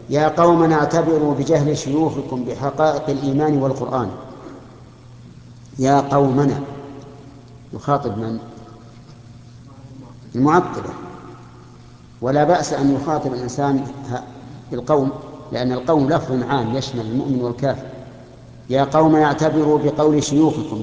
يا قوم اعتبروا بجهل شيوخكم بحقائق الإيمان والقرآن. يا قومنا يخاطب من؟ المعطلة. ولا بأس أن يخاطب الإنسان بالقوم، لأن القوم لفظ عام يشمل المؤمن والكافر. يا قوم اعتبروا بقول شيوخكم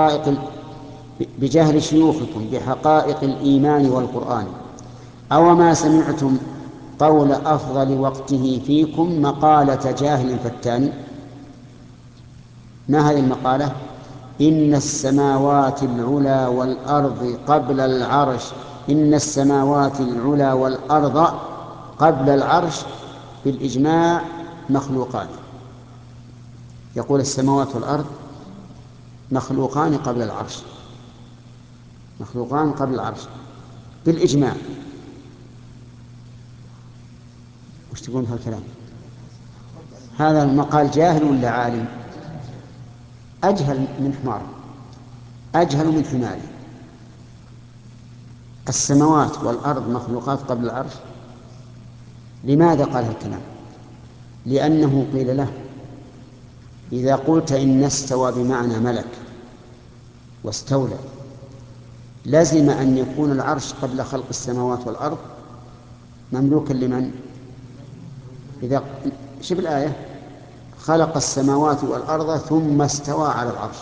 بجهل شيوخكم بحقائق الإيمان والقرآن. أو ما سمعتم قول أفضل وقته فيكم مقالة جاهل فتان. ما هذه المقالة؟ إن السماوات العلى والأرض قبل العرش، إن السماوات العلى والأرض قبل العرش بالإجماع مخلوقان. يقول السماوات والأرض مخلوقان قبل العرش، مخلوقان قبل العرش بالإجماع. وش تقول في الكلام؟ هذا المقال جاهل ولا عالم؟ أجهل من حمار، أجهل من حمار. السماوات والأرض مخلوقات قبل العرش. لماذا قال هالكلام؟ لأنه قيل له إذا قلت إن استوى بمعنى ملك واستولى لزم أن يكون العرش قبل خلق السماوات والأرض مملوكا لمن؟ إذا شوف الآية: خلق السماوات والأرض ثم استوى على العرش.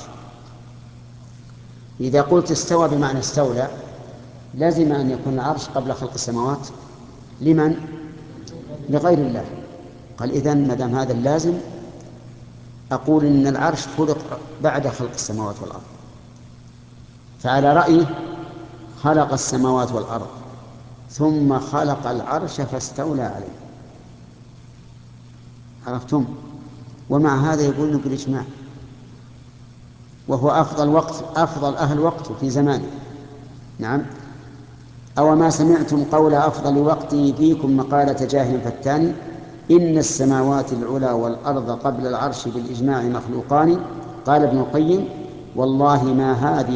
إذا قلت استوى بمعنى استولى لازم أن يكون العرش قبل خلق السماوات لمن؟ لغير الله. قال إذن ما دام هذا اللازم أقول إن العرش خلق بعد خلق السماوات والأرض. فعلى رأيه خلق السماوات والأرض ثم خلق العرش فاستولى عليه. عرفتم؟ ومع هذا يقول بالإجماع، وهو أفضل أهل وقت في زمانه. نعم. أو ما سمعتم قول أفضل وقته فيكم مقالة جاهل فتان. إن السماوات العلى والأرض قبل العرش بالإجماع مخلوقان. قال ابن القيم: والله ما هذه